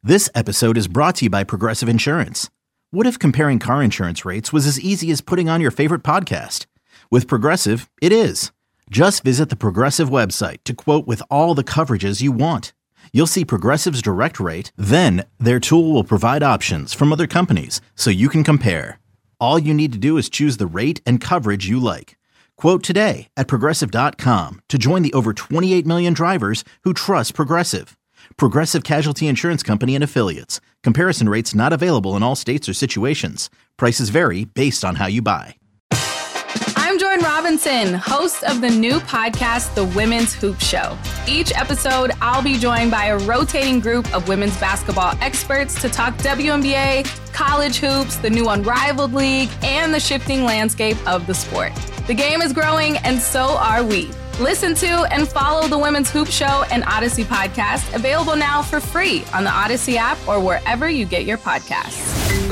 This episode is brought to you by Progressive Insurance. What if comparing car insurance rates was as easy as putting on your favorite podcast? With Progressive, it is. Just visit the Progressive website to quote with all the coverages you want. You'll see Progressive's direct rate, then their tool will provide options from other companies so you can compare. All you need to do is choose the rate and coverage you like. Quote today at Progressive.com to join the over 28 million drivers who trust Progressive. Progressive Casualty Insurance Company and Affiliates. Comparison rates not available in all states or situations. Prices vary based on how you buy. I'm Jordan Robinson, host of the new podcast, The Women's Hoop Show. Each episode, I'll be joined by a rotating group of women's basketball experts to talk WNBA, college hoops, the new Unrivaled League, and the shifting landscape of the sport. The game is growing, and so are we. Listen to and follow the Women's Hoop Show and Odyssey podcast, available now for free on the Odyssey app or wherever you get your podcasts.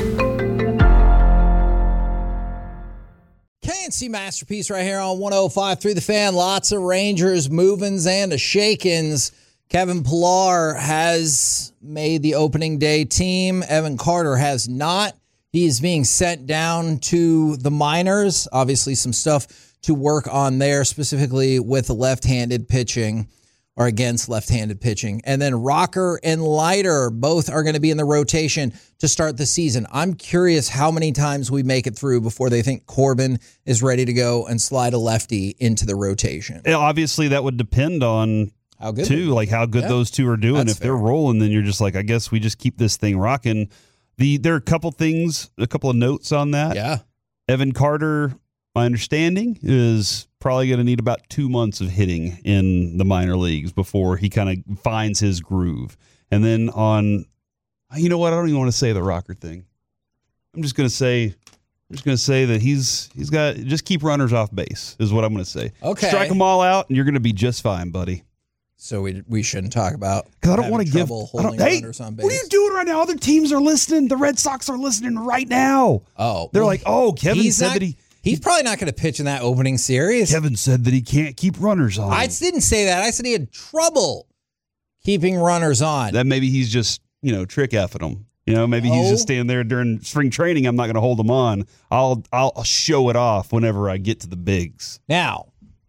K&C Masterpiece right here on 105.3 The Fan. Lots of Rangers movings and a shakings. Kevin Pillar has made the opening day team. Evan Carter has not. He is being sent down to the minors. Obviously, some stuff to work on there, specifically with left-handed pitching or against left-handed pitching. And then Rocker and Leiter both are going to be in the rotation to start the season. I'm curious how many times we make it through before they think Corbin is ready to go and slide a lefty into the rotation. Obviously, that would depend on how good those two are doing. If they're rolling, then you're just like, I guess we just keep this thing rocking. There are a couple of notes on that. Yeah. Evan Carter, my understanding, is probably going to need about 2 months of hitting in the minor leagues before he kind of finds his groove. And then you know what? I don't even want to say the Rocker thing. I'm just going to say that he's got just keep runners off base is what I'm going to say. Okay. Strike them all out, and you're going to be just fine, buddy. So we shouldn't talk about because I don't want to give runners on base. What are you doing right now? Other teams are listening. The Red Sox are listening right now. Oh, they're like, Kevin said that he's probably not going to pitch in that opening series. Kevin said that he can't keep runners on. I didn't say that. I said he had trouble keeping runners on. That maybe he's just trick effing them. Maybe he's just standing there during spring training. I'm not going to hold him on. I'll show it off whenever I get to the bigs. Now,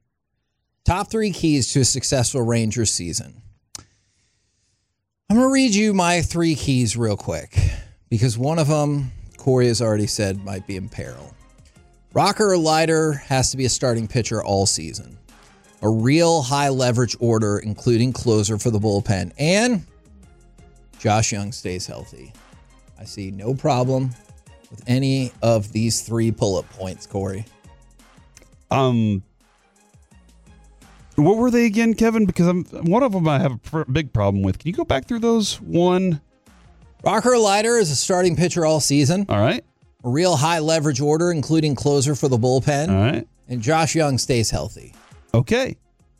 top 3 keys to a successful Rangers season. I'm going to read you my 3 keys real quick because one of them, Corey has already said, might be in peril. Rocker or Leiter has to be a starting pitcher all season. A real high leverage order, including closer for the bullpen. And Josh Young stays healthy. I see no problem with any of these 3 pull-up points, Corey. What were they again, Kevin? Because one of them I have a big problem with. Can you go back through those? One. Rocker or Leiter is a starting pitcher all season. All right. A real high leverage order, including closer for the bullpen. All right. And Josh Young stays healthy. Okay.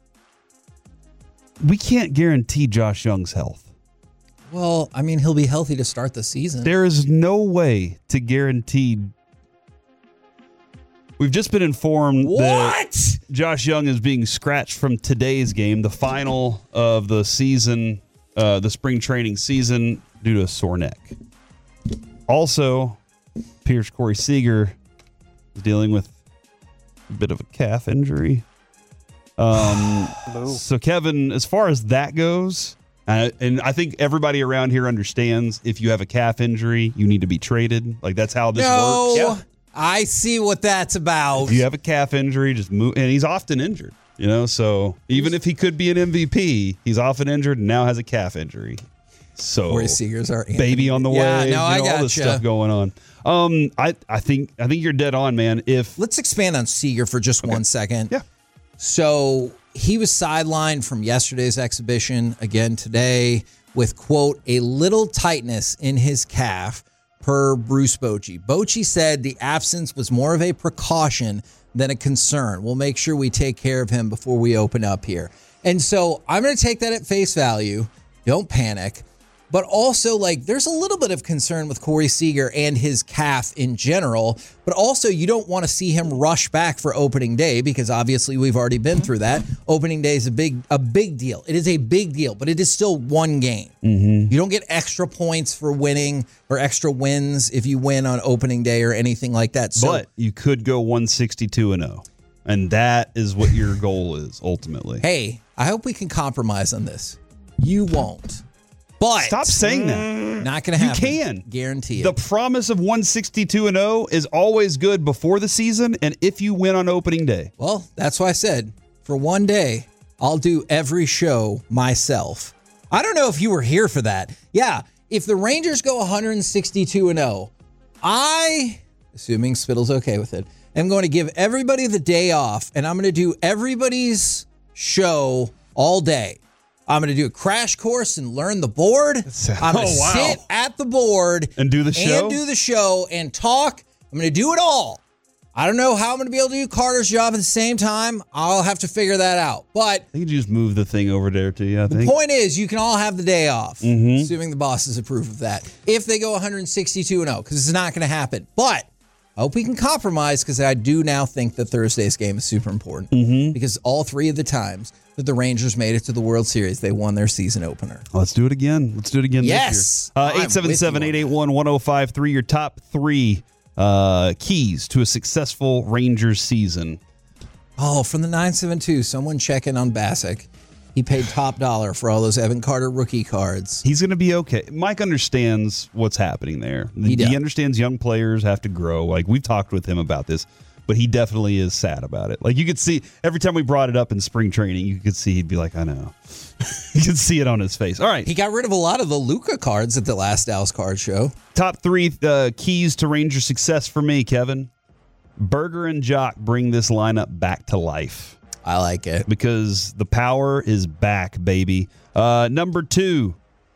We can't guarantee Josh Young's health. Well, I mean, he'll be healthy to start the season. There is no way to guarantee. We've just been informed that Josh Young is being scratched from today's game, the final of the season, the spring training season, due to a sore neck. Also, Corey Seager is dealing with a bit of a calf injury. So, Kevin, as far as that goes, and I think everybody around here understands if you have a calf injury, you need to be traded. Like, that's how this works. Yeah. I see what that's about. If you have a calf injury, just move. And he's often injured, so even if he could be an MVP, he's often injured and now has a calf injury. So Corey Seager's our baby on the way. I got all this stuff going on. I think you're dead on, man. Let's expand on Seager for just 1 second. Yeah. So he was sidelined from yesterday's exhibition again today with, quote, a little tightness in his calf, per Bruce Bochy. Bochy said the absence was more of a precaution than a concern. We'll make sure we take care of him before we open up here. And so I'm going to take that at face value. Don't panic. but also like there's a little bit of concern with Corey Seager and his calf in general, but also you don't want to see him rush back for opening day because obviously we've already been through that. Opening day is a big deal. It is a big deal, but it is still one game. You don't get extra points for winning or extra wins if you win on opening day or anything like that. So, but you could go 162-0. And that is what your goal is ultimately. Hey, I hope we can compromise on this. You won't. But stop saying that. Not going to happen. You can. Guarantee it. The promise of 162-0 is always good before the season and if you win on opening day. Well, that's why I said for one day, I'll do every show myself. I don't know if you were here for that. Yeah, if the Rangers go 162-0, assuming Spittle's okay with it, am going to give everybody the day off, and I'm going to do everybody's show all day. I'm going to do a crash course and learn the board. I'm going to sit at the board and do the show and talk. I'm going to do it all. I don't know how I'm going to be able to do Carter's job at the same time. I'll have to figure that out. But you can just move the thing over there to you, I think. The point is, you can all have the day off, assuming the bosses approve of that, if they go 162-0, because it's not going to happen. But I hope we can compromise, because I do now think that Thursday's game is super important, because all three of the times that the Rangers made it to the World Series, they won their season opener. Let's do it again. Let's do it again yes. this year. 877-881-1053, your top three keys to a successful Rangers season. Oh, from the 972, someone checking on Bassick. He paid top dollar for all those Evan Carter rookie cards. He's going to be okay. Mike understands what's happening there. He understands young players have to grow. Like, we've talked with him about this, but he definitely is sad about it. Like, you could see every time we brought it up in spring training, you could see he'd be like, I know. You could see it on his face. All right. He got rid of a lot of the Luka cards at the last Dallas Card Show. Top three keys to Ranger success for me, Kevin. Berger and Jock bring this lineup back to life. I like it. Because the power is back, baby. Number two,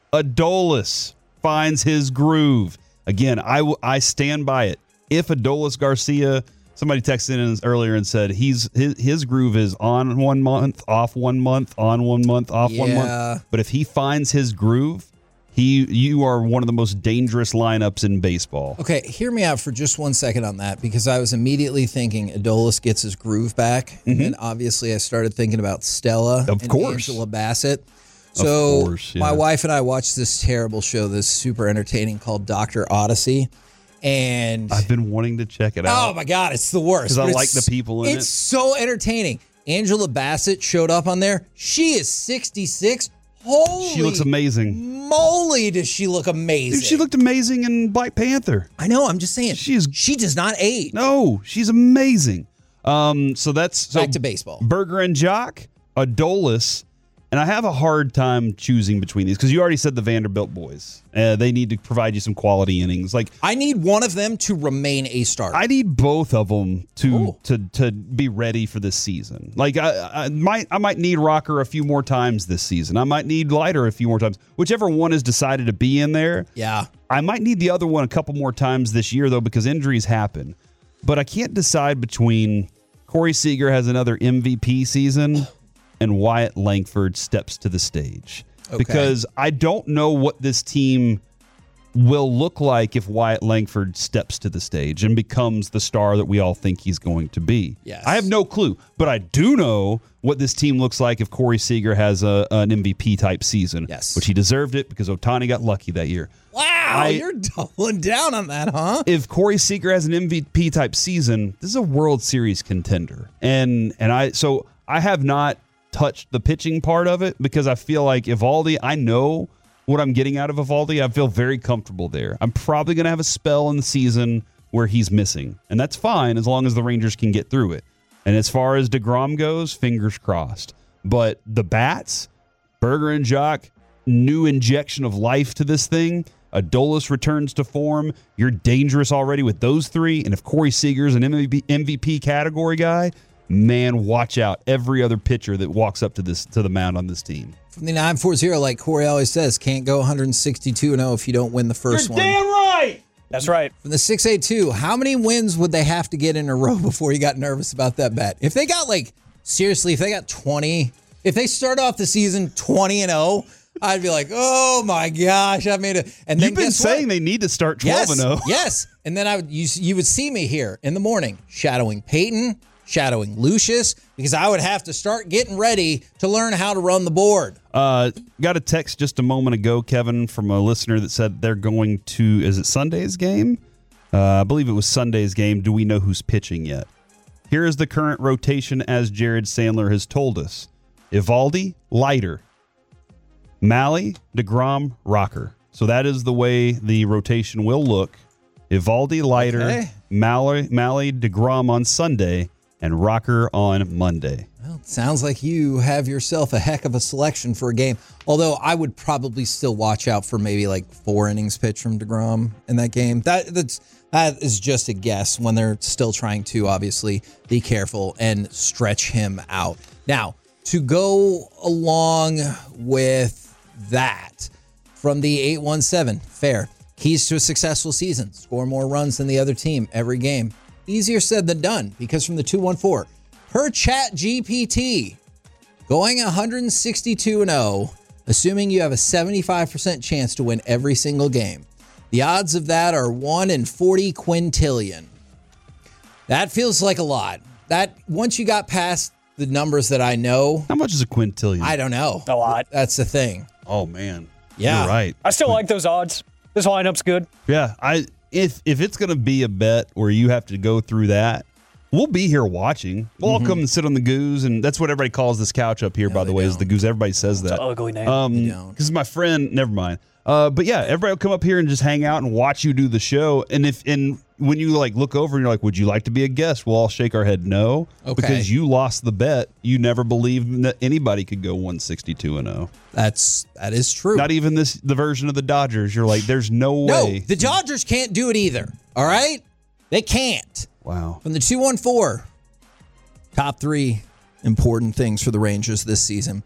Adolis finds his groove. Again, I stand by it. If Adolis Garcia, somebody texted in earlier and said his groove is on 1 month, off 1 month, on 1 month, off 1 month. But if he finds his groove, you are one of the most dangerous lineups in baseball. Okay, hear me out for just 1 second on that, because I was immediately thinking Adolis gets his groove back. And then obviously I started thinking about Stella and Angela Bassett. So my wife and I watched this terrible show, this super entertaining called Dr. Odyssey. And I've been wanting to check it out. Oh my God, it's the worst. Because I like the people in it. It's so entertaining. Angela Bassett showed up on there. She is 66. Holy she looks amazing. Moly, does she look amazing. Dude, she looked amazing in Black Panther. I know, I'm just saying. She does not age. No, she's amazing. So that's back to baseball. Berger and Jock, Adolis, and I have a hard time choosing between these because you already said the Vanderbilt boys. They need to provide you some quality innings. Like I need one of them to remain a starter. I need both of them to be ready for this season. Like I might need Rocker a few more times this season. I might need Leiter a few more times. Whichever one has decided to be in there. Yeah. I might need the other one a couple more times this year though because injuries happen. But I can't decide between Corey Seager has another MVP season and Wyatt Langford steps to the stage. Okay. Because I don't know what this team will look like if Wyatt Langford steps to the stage and becomes the star that we all think he's going to be. Yes. I have no clue, but I do know what this team looks like if Corey Seager has an MVP-type season, which he deserved it because Ohtani got lucky that year. Wow, you're doubling down on that, huh? If Corey Seager has an MVP-type season, this is a World Series contender. And I have not touched the pitching part of it because I feel like Eovaldi, I know what I'm getting out of Eovaldi. I feel very comfortable there. I'm probably going to have a spell in the season where he's missing, and that's fine as long as the Rangers can get through it. And as far as DeGrom goes, fingers crossed. But the bats, Berger and Jock, new injection of life to this thing. Adolis returns to form. You're dangerous already with those three. And if Corey Seager's an MVP category guy, man, watch out. Every other pitcher that walks up to the mound on this team. From the 940, like Corey always says, can't go 162-0 if you don't win the first one. You're damn right! That's right. From the 682, how many wins would they have to get in a row before you got nervous about that bet? If they got, seriously, if they got 20, if they start off the season 20-0, I'd be like, oh my gosh, I made it. And then You've been saying they need to start 12-0. Yes. And then you would see me here in the morning shadowing Peyton, shadowing Lucius, because I would have to start getting ready to learn how to run the board. Got a text just a moment ago, Kevin, from a listener that said they're going to, is it Sunday's game? I believe it was Sunday's game. Do we know who's pitching yet? Here is the current rotation as Jared Sandler has told us. Eovaldi, Leiter. Mahle, DeGrom, Rocker. So that is the way the rotation will look. Eovaldi, Leiter, Okay. Mahle, DeGrom on Sunday, and Rocker on Monday. Well, it sounds like you have yourself a heck of a selection for a game. Although I would probably still watch out for maybe like 4 innings pitched from DeGrom in that game. That is just a guess when they're still trying to obviously be careful and stretch him out. Now, to go along with that, from the 817, fair. Keys to a successful season: score more runs than the other team every game. Easier said than done, because from the 214, per ChatGPT, going 162-0, assuming you have a 75% chance to win every single game. The odds of that are 1 in 40 quintillion. That feels like a lot. That once you got past the numbers that I know, How much is a quintillion? I don't know. A lot. That's the thing. Oh, man. Yeah. You're right. I still like those odds. This lineup's good. Yeah, if it's going to be a bet where you have to go through that, we'll be here watching. We'll all come and sit on the goose, and that's what everybody calls this couch up here, by the way, is the goose. Everybody says that. Ugly name. don't. Because my friend, never mind. But yeah, everybody will come up here and just hang out and watch you do the show. And when you like look over and you're like, would you like to be a guest? We'll all shake our head no. Okay. Because you lost the bet. You never believed that anybody could go 162-0. That is true. Not even the version of the Dodgers. You're like, there's no way. No, the Dodgers can't do it either. All right? They can't. Wow. From the 214, top 3 important things for the Rangers this season,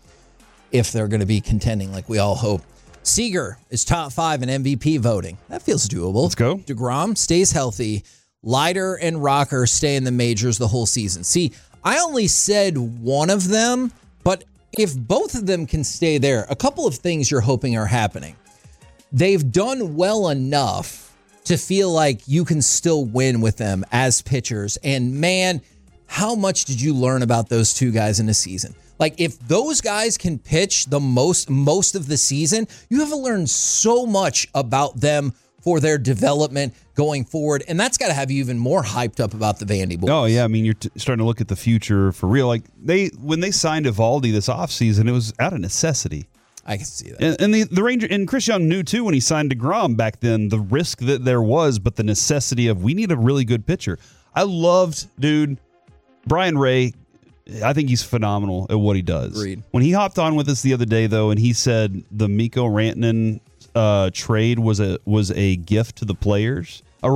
if they're going to be contending like we all hope. Seager is top 5 in MVP voting. That feels doable. Let's go. DeGrom stays healthy. Leiter and Rocker stay in the majors the whole season. See, I only said one of them, but if both of them can stay there, a couple of things you're hoping are happening. They've done well enough to feel like you can still win with them as pitchers. And man, how much did you learn about those two guys in a season? Like, if those guys can pitch the most of the season, you have learned so much about them for their development going forward. And that's got to have you even more hyped up about the Vandy boys. Oh, yeah. I mean, you're starting to look at the future for real. Like, when they signed Eovaldi this offseason, it was out of necessity. I can see that. And the Ranger and Chris Young knew, too, when he signed DeGrom back then, the risk that there was, but the necessity of we need a really good pitcher. I loved, dude, Brian Ray. I think he's phenomenal at what he does. Agreed. When he hopped on with us the other day, though, and he said the Mikko Rantanen trade was a gift to the players, a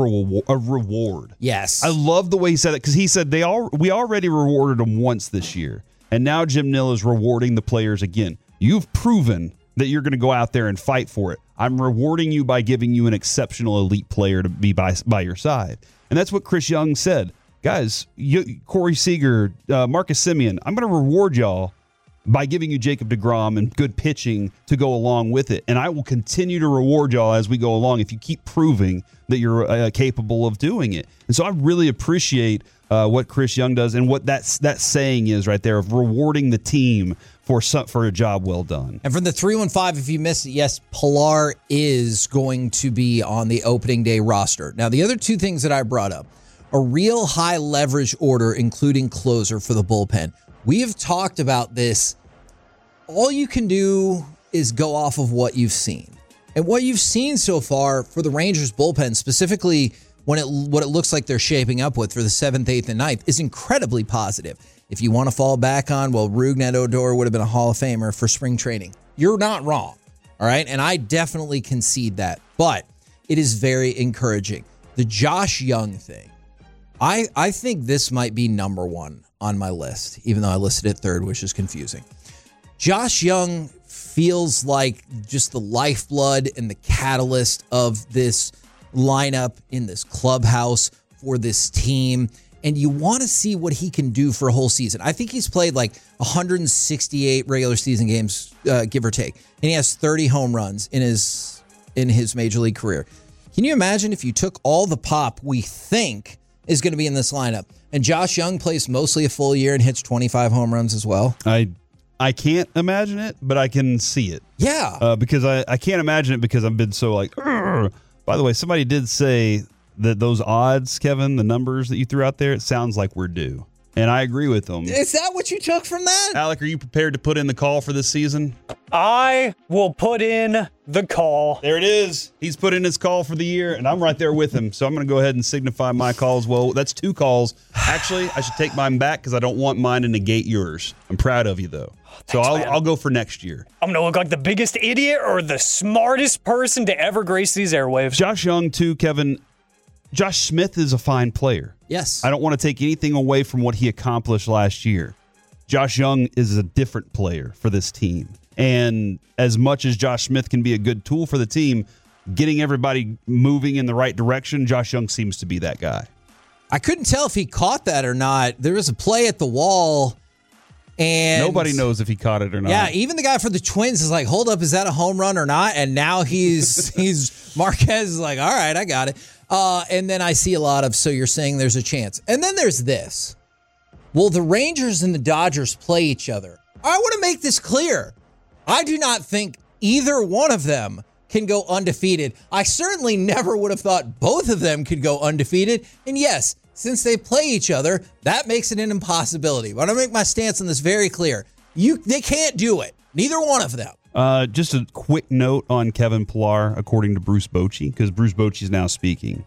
reward. Yes. I love the way he said it, because he said we already rewarded them once this year, and now Jim Nill is rewarding the players again. You've proven that you're going to go out there and fight for it. I'm rewarding you by giving you an exceptional elite player to be by your side. And that's what Chris Young said. Guys, Corey Seager, Marcus Semien, I'm going to reward y'all by giving you Jacob deGrom and good pitching to go along with it. And I will continue to reward y'all as we go along if you keep proving that you're capable of doing it. And so I really appreciate what Chris Young does and what that saying is right there of rewarding the team for a job well done. And from the 315, if you missed it, yes, Pilar is going to be on the opening day roster. Now, the other two things that I brought up, a real high leverage order, including closer for the bullpen. We have talked about this. All you can do is go off of what you've seen. And what you've seen so far for the Rangers bullpen, specifically what it looks like they're shaping up with for the 7th, 8th, and 9th, is incredibly positive. If you want to fall back on, well, Rougned Odor would have been a Hall of Famer for spring training. You're not wrong, all right? And I definitely concede that. But it is very encouraging. The Josh Young thing. I think this might be number 1 on my list, even though I listed it 3rd, which is confusing. Josh Young feels like just the lifeblood and the catalyst of this lineup in this clubhouse for this team. and you want to see what he can do for a whole season. I think he's played like 168 regular season games, give or take, and he has 30 home runs in his major league career. Can you imagine if you took all the pop we think is going to be in this lineup, and Josh Young plays mostly a full year and hits 25 home runs as well? I can't imagine it, but I can see it. Yeah. Because I can't imagine it because I've been so like, "Urgh." By the way, somebody did say that those odds, Kevin, the numbers that you threw out there, it sounds like we're due. And I agree with them. Is that what you took from that? Alec, are you prepared to put in the call for this season? I will put in the call. There it is. He's put in his call for the year, and I'm right there with him. So I'm going to go ahead and signify my call as well. That's 2 calls. Actually, I should take mine back because I don't want mine to negate yours. I'm proud of you, though. So I'll go for next year. I'm going to look like the biggest idiot or the smartest person to ever grace these airwaves. Josh Young, too, Kevin. Josh Smith is a fine player. Yes. I don't want to take anything away from what he accomplished last year. Josh Young is a different player for this team. And as much as Josh Smith can be a good tool for the team, getting everybody moving in the right direction, Josh Young seems to be that guy. I couldn't tell if he caught that or not. There was a play at the wall, and nobody knows if he caught it or not. Yeah, even the guy for the Twins is like, hold up, is that a home run or not? And now he's Marquez is like, all right, I got it. And then I see a lot of, so you're saying there's a chance. And then there's this. Will the Rangers and the Dodgers play each other? I want to make this clear. I do not think either one of them can go undefeated. I certainly never would have thought both of them could go undefeated. And yes, since they play each other, that makes it an impossibility. But I want to make my stance on this very clear. They can't do it. Neither one of them. Just a quick note on Kevin Pillar, according to Bruce Bochy, because Bruce Bochy is now speaking.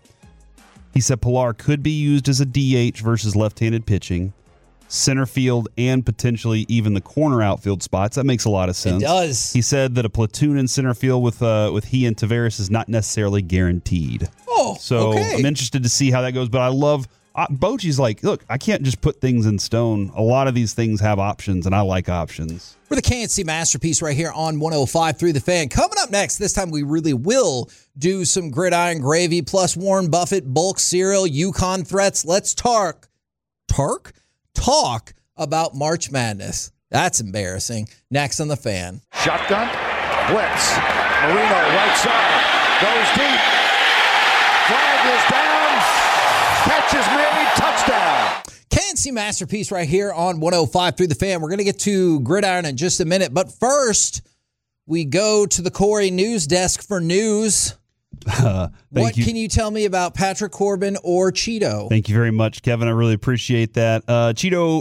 He said Pillar could be used as a DH versus left-handed pitching, center field, and potentially even the corner outfield spots. That makes a lot of sense. It does. He said that a platoon in center field with he and Taveras is not necessarily guaranteed. Oh, so okay. I'm interested to see how that goes. But I love Bochy's like, look, I can't just put things in stone. A lot of these things have options, and I like options. We're the KNC Masterpiece right here on 105.3 The Fan. Coming up next, this time we really will do some gridiron gravy plus Warren Buffett bulk cereal, Yukon threats. Let's talk about March Madness. That's embarrassing. Next on The Fan. Shotgun, blitz, Marino right side, goes deep, flag is down, catch is made, touchdown. KNC Masterpiece right here on 105.3 The Fan. We're going to get to gridiron in just a minute, but first we go to the Corey news desk for news. What can you tell me about Patrick Corbin or Cheeto? Thank you very much, Kevin. I really appreciate that. Chidobe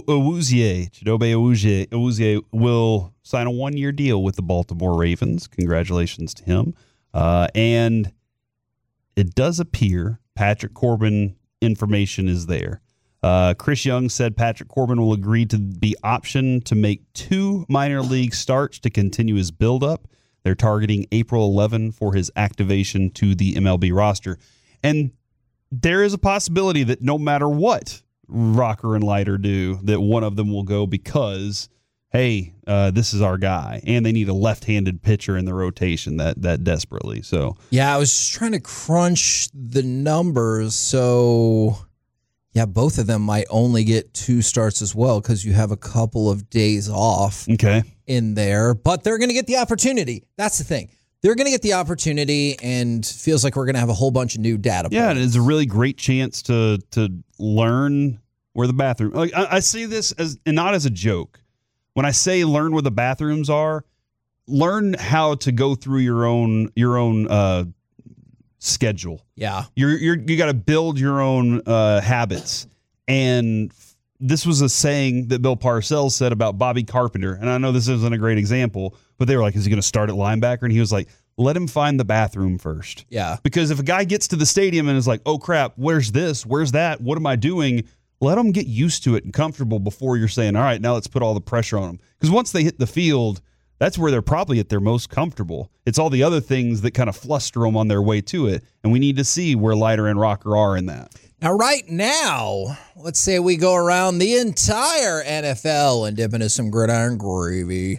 Awuzie will sign a 1-year deal with the Baltimore Ravens. Congratulations to him. And it does appear Patrick Corbin information is there. Chris Young said Patrick Corbin will agree to be optioned to make 2 minor league starts to continue his buildup. They're targeting April 11 for his activation to the MLB roster. And there is a possibility that no matter what Rocker and Leiter do, that one of them will go because, hey, this is our guy. And they need a left-handed pitcher in the rotation that desperately. So yeah, I was just trying to crunch the numbers. So yeah, both of them might only get 2 starts as well because you have a couple of days off. Okay. In there, but they're going to get the opportunity. That's the thing. They're going to get the opportunity, and feels like we're going to have a whole bunch of new data points. Yeah, and it's a really great chance to learn where the bathroom. Like I see this as, and not as a joke. When I say learn where the bathrooms are, learn how to go through your own schedule. Yeah, you got to build your own habits. And this was a saying that Bill Parcells said about Bobby Carpenter. And I know this isn't a great example, but they were like, is he going to start at linebacker? And he was like, let him find the bathroom first. Yeah. Because if a guy gets to the stadium and is like, oh, crap, where's this? Where's that? What am I doing? Let them get used to it and comfortable before you're saying, all right, now let's put all the pressure on them. Because once they hit the field, that's where they're probably at their most comfortable. It's all the other things that kind of fluster them on their way to it. And we need to see where Leiter and Rocker are in that. Now, right now, let's say we go around the entire NFL and dip into some gridiron gravy.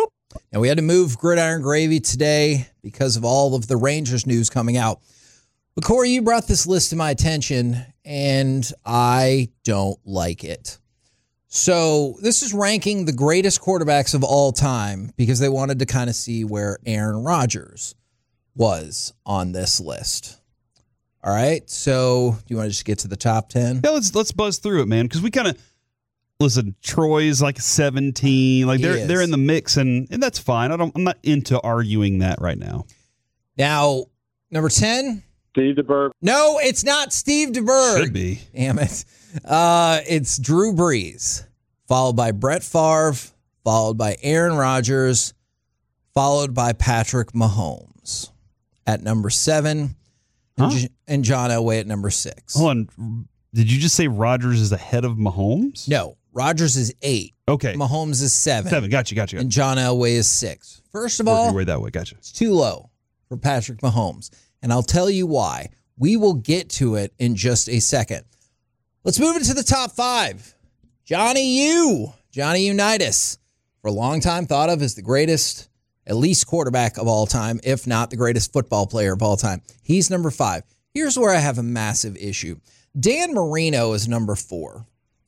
And we had to move gridiron gravy today because of all of the Rangers news coming out. But Corey, you brought this list to my attention, and I don't like it. So this is ranking the greatest quarterbacks of all time because they wanted to kind of see where Aaron Rodgers was on this list. All right, so do you want to just get to the top 10? Yeah, let's buzz through it, man, because we kind of listen. Troy's like 17, like they're in the mix, and that's fine. I'm not into arguing that right now. Now, number 10. Steve DeBerg. No, it's not Steve DeBerg. Should be. Damn it. It's Drew Brees, followed by Brett Favre, followed by Aaron Rodgers, followed by Patrick Mahomes at number 7, and John Elway at number 6. Hold on. Did you just say Rodgers is ahead of Mahomes? No, Rodgers is 8. Okay. Mahomes is 7. 7. Gotcha. And John Elway is 6. First of all, Work your way that way. Gotcha. it's too low for Patrick Mahomes. And I'll tell you why. We will get to it in just a second. Let's move into the top 5. Johnny Unitas, for a long time thought of as the greatest, at least quarterback of all time, if not the greatest football player of all time. He's number 5. Here's where I have a massive issue. Dan Marino is number 4.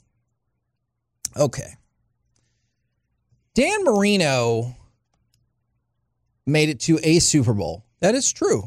Okay. Dan Marino made it to a Super Bowl. That is true.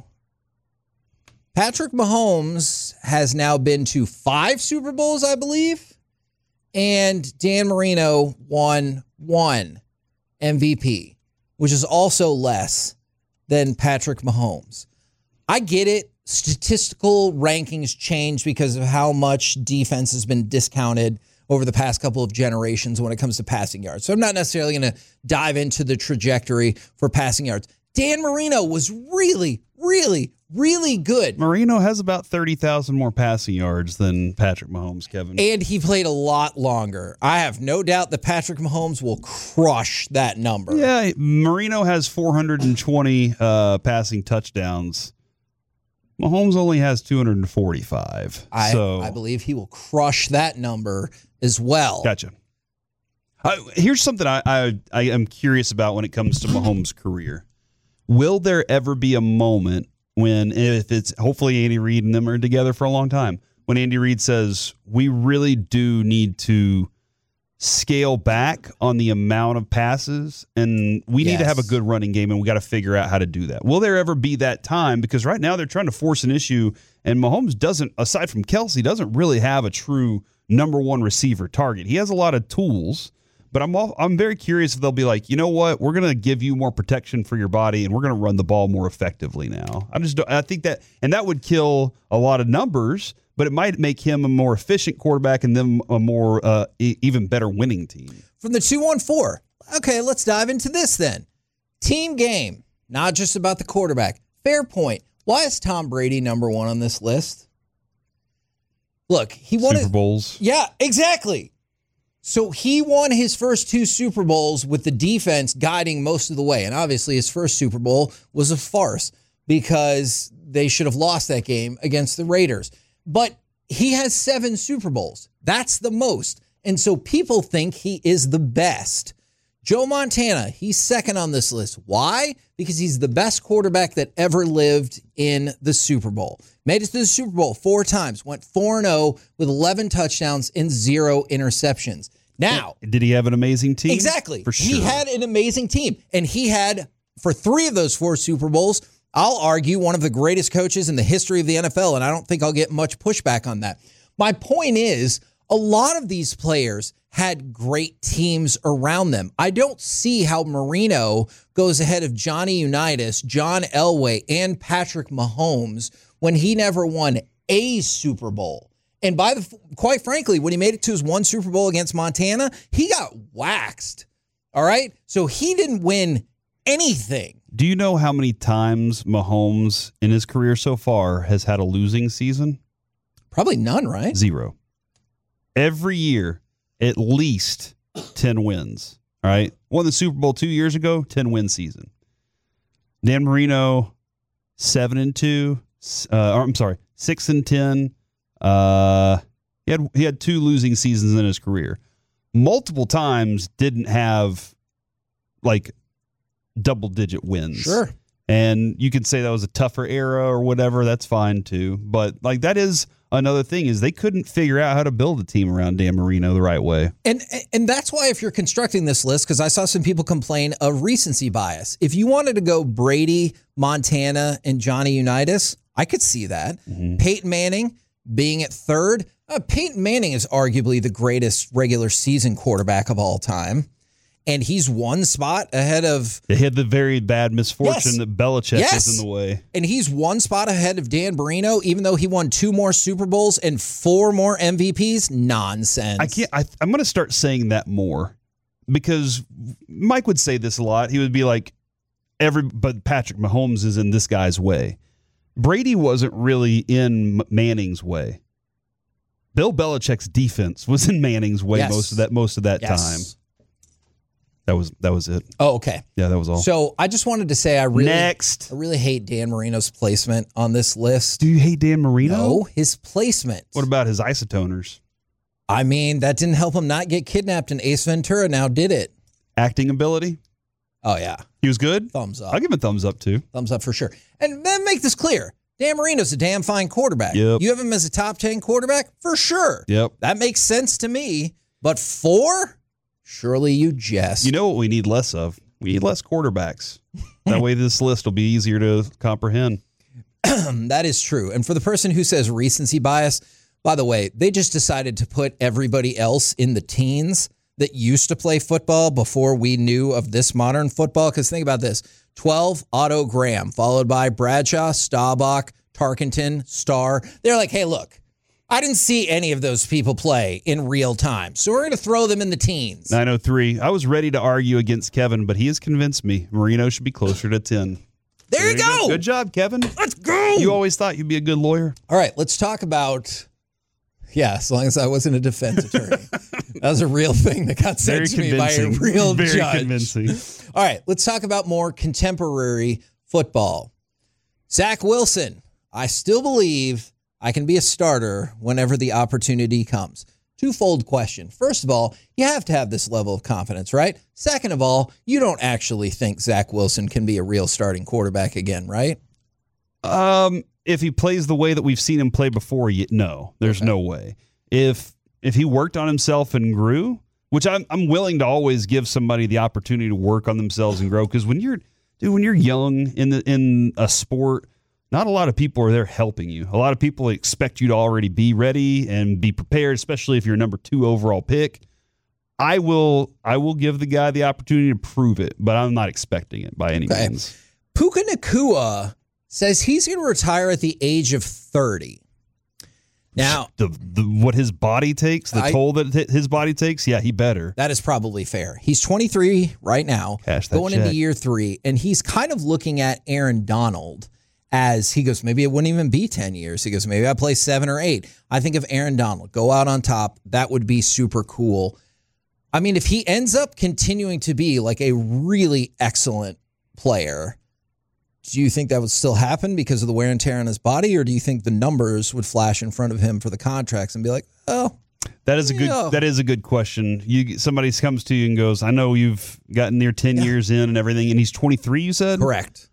Patrick Mahomes has now been to 5 Super Bowls, I believe. And Dan Marino won 1 MVP, which is also less than Patrick Mahomes. I get it. Statistical rankings change because of how much defense has been discounted over the past couple of generations when it comes to passing yards. So I'm not necessarily going to dive into the trajectory for passing yards. Dan Marino was really, really, really good. Marino has about 30,000 more passing yards than Patrick Mahomes, Kevin. And he played a lot longer. I have no doubt that Patrick Mahomes will crush that number. Yeah, Marino has 420 passing touchdowns. Mahomes only has 245. I believe he will crush that number as well. Gotcha. Here's something I am curious about when it comes to Mahomes' career. Will there ever be a moment when, if it's hopefully Andy Reid and them are together for a long time, when Andy Reid says, we really do need to scale back on the amount of passes and we need to have a good running game and we got to figure out how to do that? Will there ever be that time? Because right now they're trying to force an issue and Mahomes doesn't, aside from Kelsey, doesn't really have a true number one receiver target. He has a lot of tools. But I'm very curious if they'll be like, you know what, we're going to give you more protection for your body and we're going to run the ball more effectively now. I think that, and that would kill a lot of numbers, but it might make him a more efficient quarterback and them a more even better winning team. From the 214, okay, let's dive into this then. Team game, not just about the quarterback. Fair point. Why is Tom Brady number 1 on this list? Look, he won Super Bowls. Yeah, exactly. So he won his first 2 Super Bowls with the defense guiding most of the way. And obviously his first Super Bowl was a farce because they should have lost that game against the Raiders. But he has 7 Super Bowls. That's the most. And so people think he is the best. Joe Montana, he's second on this list. Why? Because he's the best quarterback that ever lived in the Super Bowl. Made it to the Super Bowl 4 times. Went 4-0 with 11 touchdowns and 0 interceptions. Now, did he have an amazing team? Exactly. For sure. He had an amazing team. And he had, for 3 of those 4 Super Bowls, I'll argue one of the greatest coaches in the history of the NFL. And I don't think I'll get much pushback on that. My point is, a lot of these players had great teams around them. I don't see how Marino goes ahead of Johnny Unitas, John Elway, and Patrick Mahomes when he never won a Super Bowl. And quite frankly, when he made it to his 1 Super Bowl against Montana, he got waxed. All right? So he didn't win anything. Do you know how many times Mahomes in his career so far has had a losing season? Probably none, right? 0. Every year, at least 10 wins. All right? Won the Super Bowl 2 years ago, 10-win season. Dan Marino, 7-2. 6-10. He had 2 losing seasons in his career. Multiple times didn't have like double-digit wins. Sure. And you could say that was a tougher era or whatever. That's fine too. But like that is another thing is they couldn't figure out how to build a team around Dan Marino the right way. And that's why if you're constructing this list, because I saw some people complain of recency bias. If you wanted to go Brady, Montana, and Johnny Unitas, I could see that. Peyton Manning being at third. Peyton Manning is arguably the greatest regular season quarterback of all time. And he's one spot ahead of... They had the very bad misfortune that Belichick was in the way. And he's one spot ahead of Dan Marino, even though he won 2 more Super Bowls and 4 more MVPs. Nonsense. I'm going to start saying that more because Mike would say this a lot. He would be like, but Patrick Mahomes is in this guy's way. Brady wasn't really in Manning's way. Bill Belichick's defense was in Manning's way most of that time. That was it. Oh, okay. Yeah, that was all. So I just wanted to say I really hate Dan Marino's placement on this list. Do you hate Dan Marino? No, his placement. What about his isotoners? I mean, that didn't help him not get kidnapped in Ace Ventura. Now did it? Acting ability? Oh, yeah. He was good? Thumbs up. I'll give him a thumbs up, too. Thumbs up for sure. And then make this clear. Dan Marino's a damn fine quarterback. Yep. You have him as a top 10 quarterback? For sure. Yep. That makes sense to me. But 4? Surely you jest. You know what we need less of? We need less quarterbacks. That way this list will be easier to comprehend. That is true. And for the person who says recency bias, by the way, they just decided to put everybody else in the teens that used to play football before we knew of this modern football. Because think about this. 12, Otto Graham, followed by Bradshaw, Staubach, Tarkenton, Starr. They're like, hey, look. I didn't see any of those people play in real time, so we're going to throw them in the teens. 903. I was ready to argue against Kevin, but he has convinced me Marino should be closer to 10. There you go. Good job, Kevin. Let's go. You always thought you'd be a good lawyer. All right, let's talk about, as long as I wasn't a defense attorney. That was a real thing that got said to me by a real judge. Very convincing. All right, let's talk about more contemporary football. Zach Wilson, I still believe I can be a starter whenever the opportunity comes. Twofold question. First of all, you have to have this level of confidence, right? Second of all, you don't actually think Zach Wilson can be a real starting quarterback again, right? If he plays the way that we've seen him play before, no, there's no way. If he worked on himself and grew, which I'm willing to always give somebody the opportunity to work on themselves and grow, because when you're young in a sport, not a lot of people are there helping you. A lot of people expect you to already be ready and be prepared, especially if you're a number 2 overall pick. I will give the guy the opportunity to prove it, but I'm not expecting it by any means. Puka Nacua says he's going to retire at the age of 30. Now, what his body takes, the toll that his body takes, he better. That is probably fair. He's 23 right now, going into year 3, and he's kind of looking at Aaron Donald as he goes, maybe it wouldn't even be 10 years. He goes, maybe I play 7 or 8. I think of Aaron Donald, go out on top. That would be super cool. I mean, if he ends up continuing to be like a really excellent player, do you think that would still happen because of the wear and tear on his body? Or do you think the numbers would flash in front of him for the contracts and be like, oh, that is a good question. Somebody comes to you and goes, I know you've gotten near 10 years in and everything, and he's 23, you said? Correct.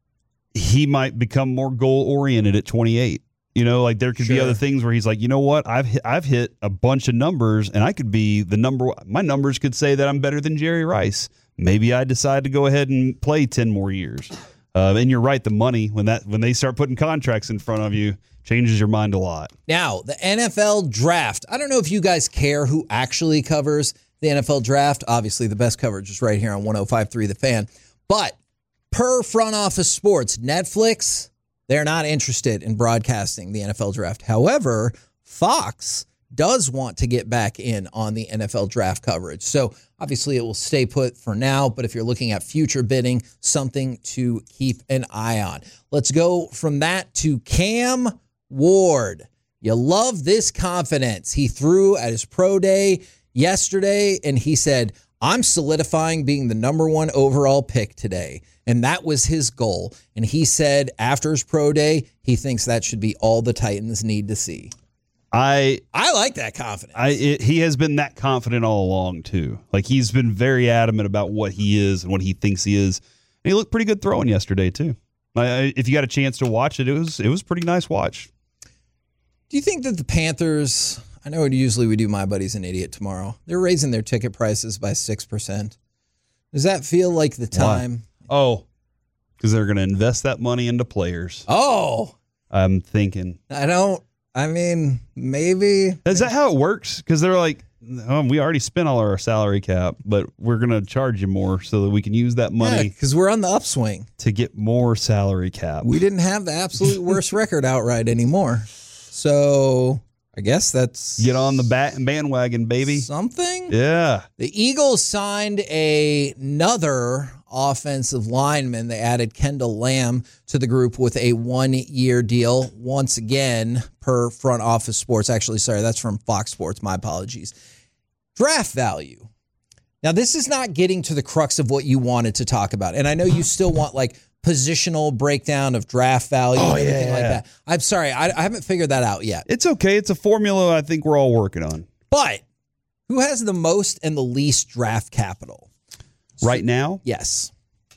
He might become more goal-oriented at 28. You know, like there could be other things where he's like, you know what, I've hit a bunch of numbers, and I could be my numbers could say that I'm better than Jerry Rice. Maybe I decide to go ahead and play 10 more years. And you're right, the money, when they start putting contracts in front of you, changes your mind a lot. Now, the NFL draft. I don't know if you guys care who actually covers the NFL draft. Obviously, the best coverage is right here on 105.3 The Fan. But per Front Office Sports, Netflix, they're not interested in broadcasting the NFL draft. However, Fox does want to get back in on the NFL draft coverage. So obviously it will stay put for now, but if you're looking at future bidding, something to keep an eye on. Let's go from that to Cam Ward. You love this confidence. He threw at his pro day yesterday, and he said, I'm solidifying being the number 1 overall pick today. And that was his goal. And he said after his pro day, he thinks that should be all the Titans need to see. I like that confidence. He has been that confident all along, too. Like, he's been very adamant about what he is and what he thinks he is. And he looked pretty good throwing yesterday, too. If you got a chance to watch it, it was pretty nice watch. Do you think that the Panthers, I know usually we do My Buddy's an Idiot tomorrow, they're raising their ticket prices by 6%. Does that feel like the time? Why? Oh, because they're going to invest that money into players. Oh. I'm thinking. Maybe. Is that how it works? Because they're like, we already spent all our salary cap, but we're going to charge you more so that we can use that money. Because we're on the upswing. To get more salary cap. We didn't have the absolute worst record outright anymore. So I guess that's... Get on the bandwagon, baby. Something? Yeah. The Eagles signed another offensive lineman. They added Kendall Lamb to the group with a 1-year deal. Once again, per Front Office Sports. Actually, sorry, that's from Fox Sports. My apologies. Draft value. Now, this is not getting to the crux of what you wanted to talk about. And I know you still want like positional breakdown of draft value and everything like that. I'm sorry, I haven't figured that out yet. It's okay. It's a formula I think we're all working on. But who has the most and the least draft capital? Right now? Yes.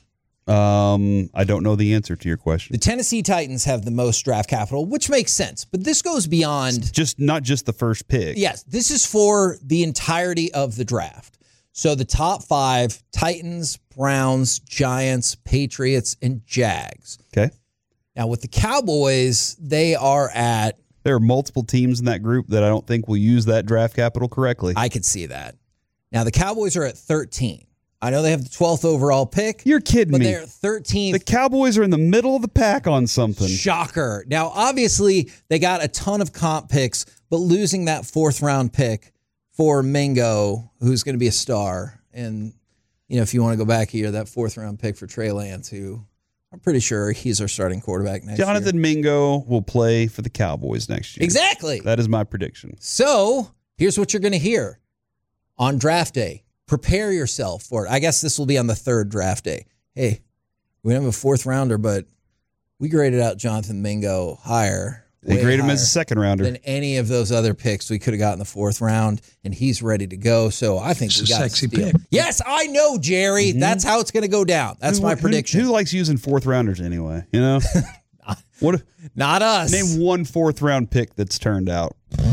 I don't know the answer to your question. The Tennessee Titans have the most draft capital, which makes sense. But this goes beyond... Not just the first pick. Yes, this is for the entirety of the draft. So the top 5, Titans, Browns, Giants, Patriots, and Jags. Okay. Now with the Cowboys, they are at... There are multiple teams in that group that I don't think will use that draft capital correctly. I could see that. Now the Cowboys are at 13. I know they have the 12th overall pick. You're kidding me. But they're 13th. The Cowboys are in the middle of the pack on something. Shocker. Now, obviously, they got a ton of comp picks, but losing that 4th-round pick for Mingo, who's going to be a star. And, if you want to go back here, that 4th-round pick for Trey Lance, who I'm pretty sure he's our starting quarterback next year. Jonathan Mingo will play for the Cowboys next year. Exactly. That is my prediction. So, here's what you're going to hear on draft day. Prepare yourself for it. I guess this will be on the 3rd draft day. Hey, we don't have a 4th rounder, but we graded out Jonathan Mingo higher. They grade him as a 2nd rounder than any of those other picks we could have got in the 4th round, and he's ready to go. So I think we got a sexy pick. Yes, I know, Jerry. Mm-hmm. That's how it's going to go down. That's my prediction. Who likes using 4th rounders anyway? What? Not us. Name one 4th round pick that's turned out.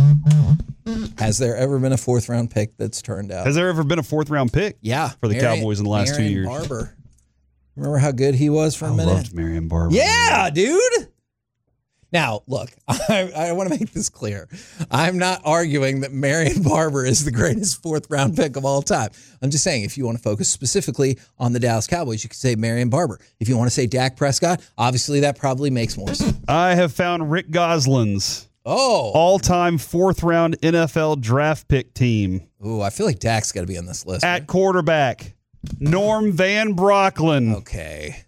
Has there ever been a 4th round pick that's turned out? Has there ever been a 4th round pick? Yeah. For the Cowboys in the last 2 years. Barber. Remember how good he was for a minute? I loved Marion Barber. Yeah, dude. Now, look, I want to make this clear. I'm not arguing that Marion Barber is the greatest 4th round pick of all time. I'm just saying, if you want to focus specifically on the Dallas Cowboys, you could say Marion Barber. If you want to say Dak Prescott, obviously that probably makes more sense. I have found Rick Goslin's Oh. all-time 4th round NFL draft pick team. Ooh, I feel like Dak's got to be on this list. At quarterback, Norm Van Brocklin. Okay.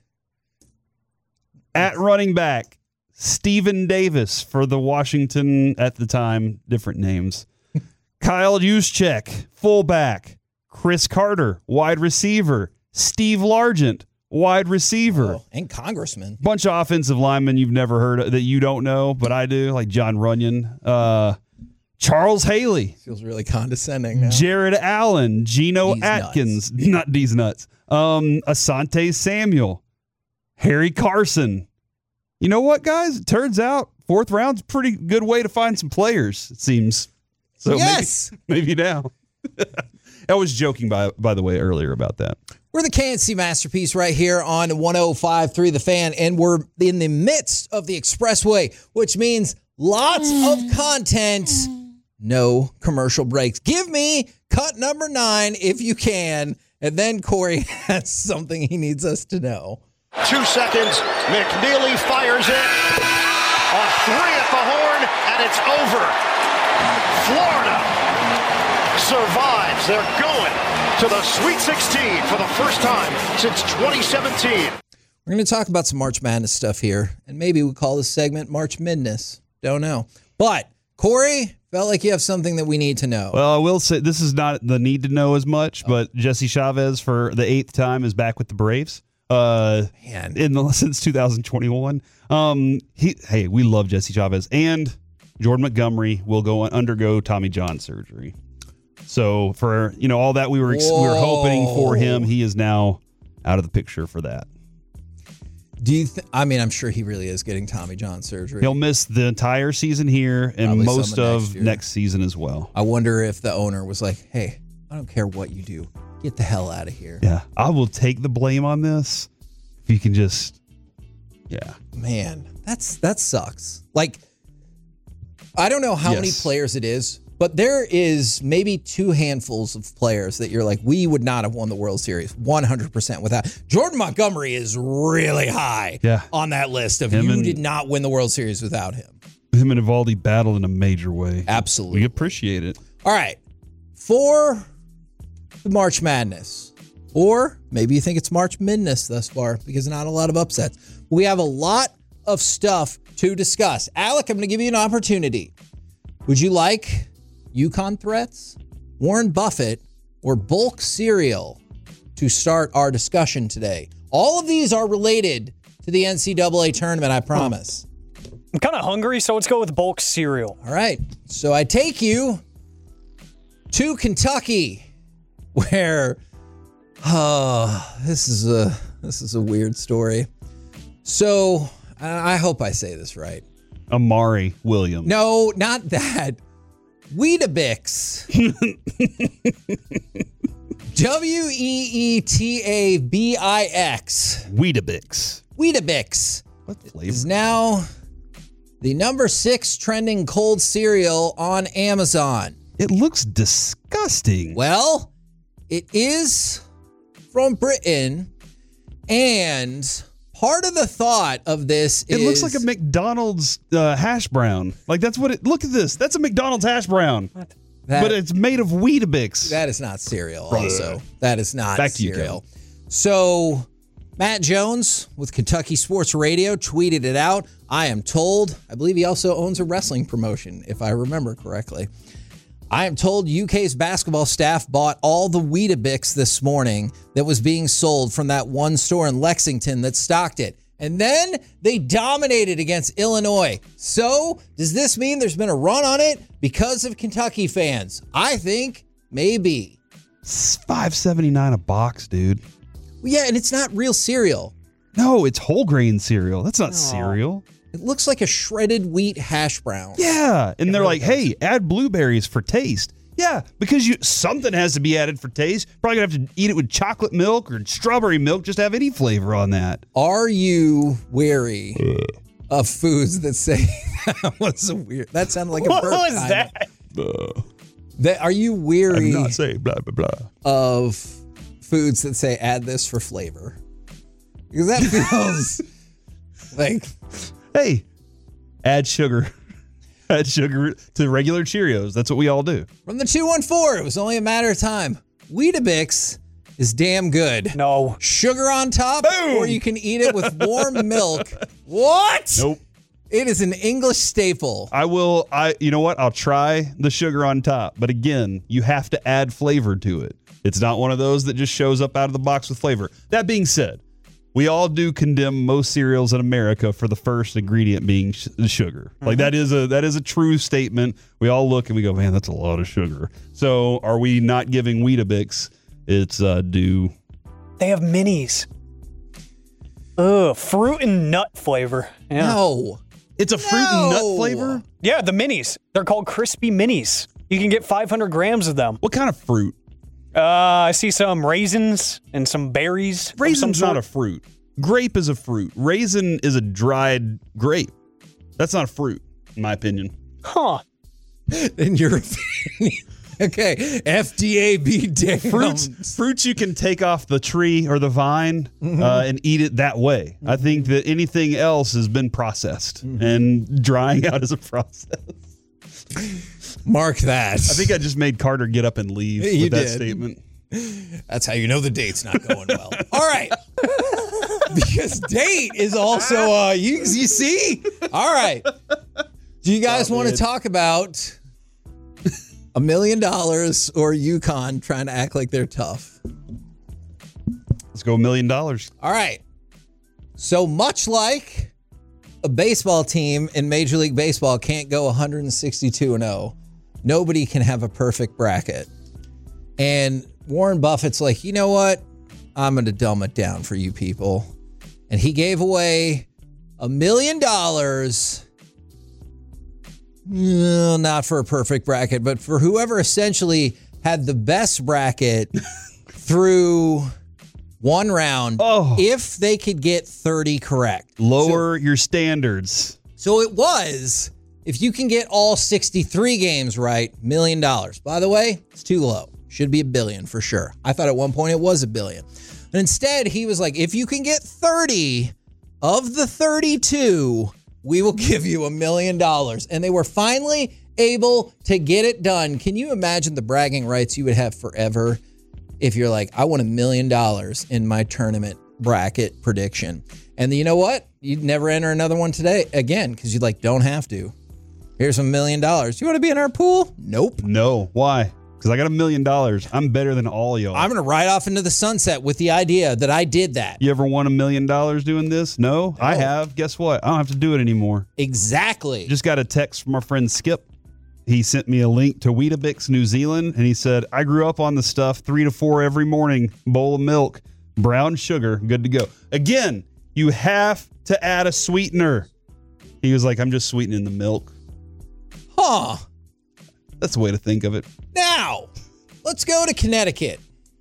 At running back, Stephen Davis for the Washington, at the time, different names. Kyle Juszczyk, fullback. Chris Carter, wide receiver. Steve Largent, wide receiver. Oh, and congressman. Bunch of offensive linemen you've never heard of, that you don't know, but I do, like John Runyon. Charles Haley. Feels really condescending now. Jared Allen. Geno Atkins. Nuts. Not these nuts. Asante Samuel. Harry Carson. You know what, guys? It turns out 4th round's a pretty good way to find some players, it seems. So yes. maybe now. I was joking, by the way, earlier about that. We're the KNC Masterpiece right here on 105.3 The Fan, and we're in the midst of the Expressway, which means lots of content, no commercial breaks. Give me cut number 9 if you can, and then Corey has something he needs us to know. 2 seconds. McNeely fires it. A 3 at the horn, and it's over. Florida survives. They're going to the Sweet 16 for the first time since 2017. We're going to talk about some March Madness stuff here, and maybe we call this segment March Midness. Don't know. But, Corey, felt like you have something that we need to know. Well, I will say this is not the need to know as much, but Jesse Chavez for the 8th time is back with the Braves. Since 2021. We love Jesse Chavez, and Jordan Montgomery will undergo Tommy John surgery. So for all that we were hoping for him, he is now out of the picture for that. Do you? I'm sure he really is getting Tommy John surgery. He'll miss the entire season here and Probably most some of of next season as well. I wonder if the owner was like, "Hey, I don't care what you do, get the hell out of here." Yeah, I will take the blame on this if you can just. Yeah, man, that sucks. Like, I don't know how many players it is, but there is maybe 2 handfuls of players that you're like, we would not have won the World Series 100% without. Jordan Montgomery is really high on that list of you did not win the World Series without him. Him and Evaldi battled in a major way. Absolutely. We appreciate it. All right. For the March Madness, or maybe you think it's March Midness thus far because not a lot of upsets. We have a lot of stuff to discuss. Alec, I'm going to give you an opportunity. Would you like UConn threats, Warren Buffett, or bulk cereal to start our discussion today? All of these are related to the NCAA tournament, I promise. I'm kind of hungry, so let's go with bulk cereal. All right. So I take you to Kentucky, where this is a weird story. So I hope I say this right. Amari Williams. No, not that. Weetabix. Weetabix. Weetabix. What flavor? Is now the number 6 trending cold cereal on Amazon. It looks disgusting. Well, it is from Britain, and part of the thought of this is... It looks like a McDonald's hash brown. Like, that's what it... Look at this. That's a McDonald's hash brown. What? But it's made of Weetabix. That is not cereal, also. That is not Back to cereal. You, so, Matt Jones with Kentucky Sports Radio tweeted it out. I am told, I believe he also owns a wrestling promotion, if I remember correctly. I am told UK's basketball staff bought all the Weetabix this morning that was being sold from that one store in Lexington that stocked it. And then they dominated against Illinois. So, does this mean there's been a run on it because of Kentucky fans? I think maybe. It's $5.79 a box, dude. Well, yeah, and it's not real cereal. No, it's whole grain cereal. That's not cereal. It looks like a shredded wheat hash brown. Yeah, and they're like, hey, add blueberries for taste. Yeah, because something has to be added for taste. Probably going to have to eat it with chocolate milk or strawberry milk just to have any flavor on that. Are you wary of foods that say that was a weird... That sounded like a burp. What was that? Are you weary I'm not saying blah, blah, blah. of foods that say add this for flavor? Because that feels like... Hey, add sugar. Add sugar to regular Cheerios. That's what we all do. From the 214, it was only a matter of time. Weetabix is damn good. No. Sugar on top, Boom. or you can eat it with warm milk. What? Nope. It is an English staple. You know what? I'll try the sugar on top. But again, you have to add flavor to it. It's not one of those that just shows up out of the box with flavor. That being said, we all do condemn most cereals in America for the first ingredient being sugar. Like that is a true statement. We all look and we go, man, that's a lot of sugar. So are we not giving Weetabix its due? They have minis. Ugh, fruit and nut flavor. Yeah. No. It's a fruit and nut flavor? Yeah, the minis. They're called crispy minis. You can get 500 grams of them. What kind of fruit? I see some raisins and some berries. Raisin's not a fruit. Grape is a fruit. Raisin is a dried grape. That's not a fruit, in my opinion. Huh. In your opinion. Okay. FDA be damned. Fruits you can take off the tree or the vine and eat it that way. I think that anything else has been processed and drying out is a process. Mark that. I think I just made Carter get up and leave with that statement. That's how you know the date's not going well. All right. Because date is also, you see? All right. Do you guys want to talk about $1 million or UConn trying to act like they're tough? Let's go $1 million. All right. So much like a baseball team in Major League Baseball can't go 162-0, nobody can have a perfect bracket. And Warren Buffett's like, you know what? I'm going to dumb it down for you people. and he gave away $1 million. Not for a perfect bracket, but for whoever essentially had the best bracket through one round, if they could get 30 correct. Lower your standards. So it was, if you can get all 63 games right, $1 million. By the way, it's too low. Should be $1 billion for sure. I thought at one point it was $1 billion. But instead, he was like, if you can get 30 of the 32, we will give you $1 million. And they were finally able to get it done. Can you imagine the bragging rights you would have forever if you're like, I want $1 million in my tournament bracket prediction? And you know what? You'd never enter another one today again because you don't have to. Here's $1 million. You want to be in our pool? Nope. No. Why? Because I got $1 million. I'm better than all y'all. I'm going to ride off into the sunset with the idea that I did that. You ever won $1 million doing this? No, I have. Guess what? I don't have to do it anymore. Exactly. Just got a text from our friend Skip. He sent me a link to Weetabix, New Zealand, and he said, I grew up on the stuff 3 to 4 every morning, bowl of milk, brown sugar, good to go. Again, you have to add a sweetener. He was like, I'm just sweetening the milk. Huh. That's the way to think of it. Now, let's go to Connecticut.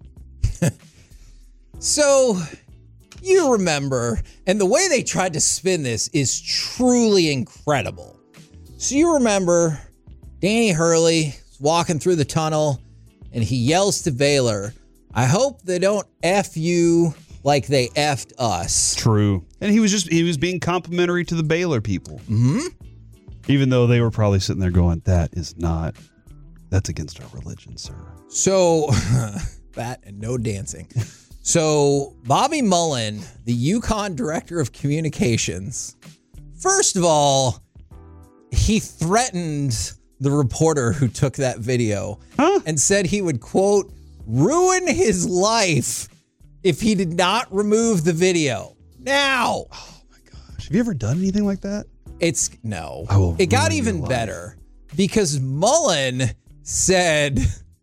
So, you remember, and the way they tried to spin this is truly incredible. So you remember Danny Hurley is walking through the tunnel, and he yells to Baylor, I hope they don't F you like they F'd us. True. And he was being complimentary to the Baylor people. Mm-hmm. Even though they were probably sitting there going, that's against our religion, sir. So, that and no dancing. So, Bobby Mullen, the UConn director of communications, first of all, he threatened the reporter who took that video and said he would, quote, ruin his life if he did not remove the video. Now. Oh, my gosh. Have you ever done anything like that? No. It got even better because Mullen said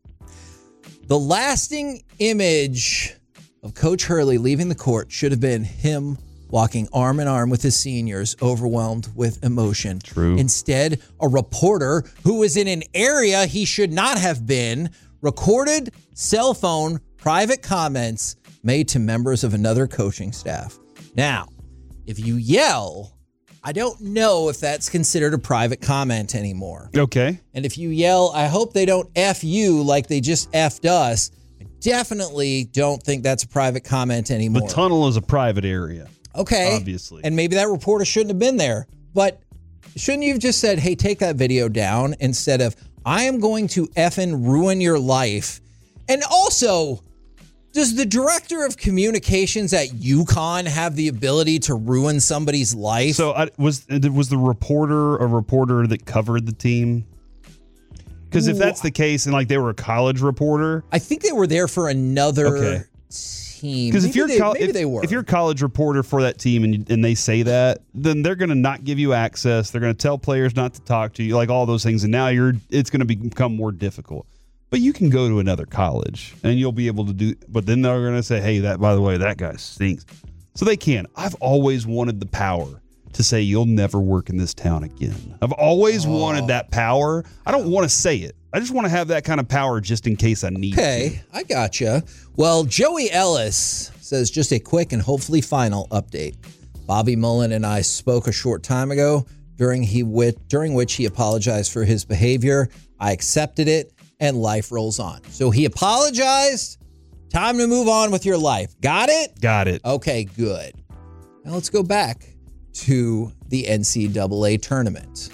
the lasting image of Coach Hurley leaving the court should have been him walking arm in arm with his seniors, overwhelmed with emotion. True. Instead, a reporter who was in an area he should not have been recorded cell phone private comments made to members of another coaching staff. Now, if you yell, I don't know if that's considered a private comment anymore. Okay. And if you yell, I hope they don't F you like they just F'd us, I definitely don't think that's a private comment anymore. The tunnel is a private area. Okay. Obviously. And maybe that reporter shouldn't have been there. But shouldn't you have just said, hey, take that video down instead of, I am going to effing ruin your life? And also, does the director of communications at UConn have the ability to ruin somebody's life? So was the reporter a reporter that covered the team? Because if that's the case, and they were a college reporter, I think they were there for another team. Because if you're a college reporter for that team and they say that, then they're going to not give you access. They're going to tell players not to talk to you, all those things, and now it's going to become more difficult. But you can go to another college and you'll be able to do, but then they're going to say, hey, by the way, that guy stinks. So they can. I've always wanted the power to say, you'll never work in this town again. I've always wanted that power. I don't want to say it. I just want to have that kind of power just in case I need to. Okay, I gotcha. Well, Joey Ellis says just a quick and hopefully final update. Bobby Mullen and I spoke a short time ago during which he apologized for his behavior. I accepted it. And life rolls on. So he apologized. Time to move on with your life. Got it? Got it. Okay, good. Now let's go back to the NCAA tournament.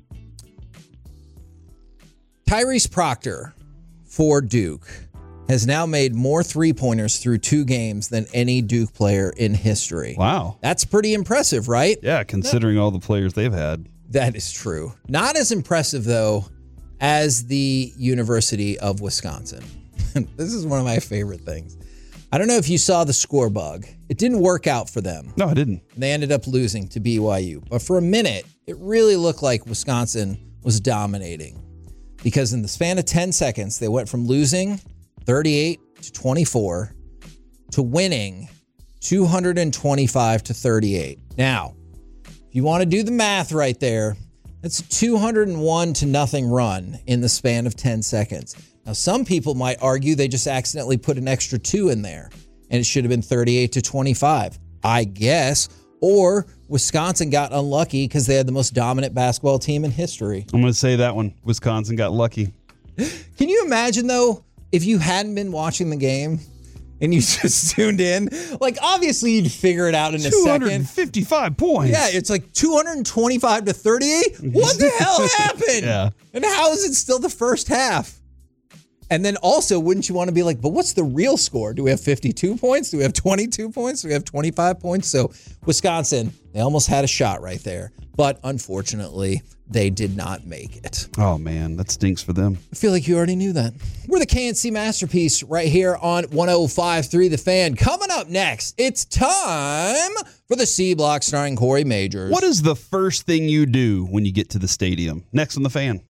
Tyrese Proctor for Duke has now made more three-pointers through 2 games than any Duke player in history. Wow. That's pretty impressive, right? Yeah, considering all the players they've had. That is true. Not as impressive, though, as the University of Wisconsin. This is one of my favorite things. I don't know if you saw the score bug. It didn't work out for them. No, I didn't. They ended up losing to BYU. But for a minute, it really looked like Wisconsin was dominating. Because in the span of 10 seconds, they went from losing 38-24 to winning 225-38. Now, if you want to do the math right there, that's a 201-0 run in the span of 10 seconds. Now, some people might argue they just accidentally put an extra 2 in there, and it should have been 38-25, I guess. Or Wisconsin got unlucky because they had the most dominant basketball team in history. I'm going to say that one. Wisconsin got lucky. Can you imagine, though, if you hadn't been watching the game and you just tuned in? Like, obviously, you'd figure it out in a second. 255 points. Yeah, it's like 225-38. What the hell happened? Yeah. And how is it still the first half? And then also, wouldn't you want to be like, but what's the real score? Do we have 52 points? Do we have 22 points? Do we have 25 points? So Wisconsin, they almost had a shot right there. But unfortunately, they did not make it. Oh, man, that stinks for them. I feel like you already knew that. We're the KNC Masterpiece right here on 105.3 The Fan. Coming up next, it's time for the C Block starring Corey Majors. What is the first thing you do when you get to the stadium? Next on The Fan.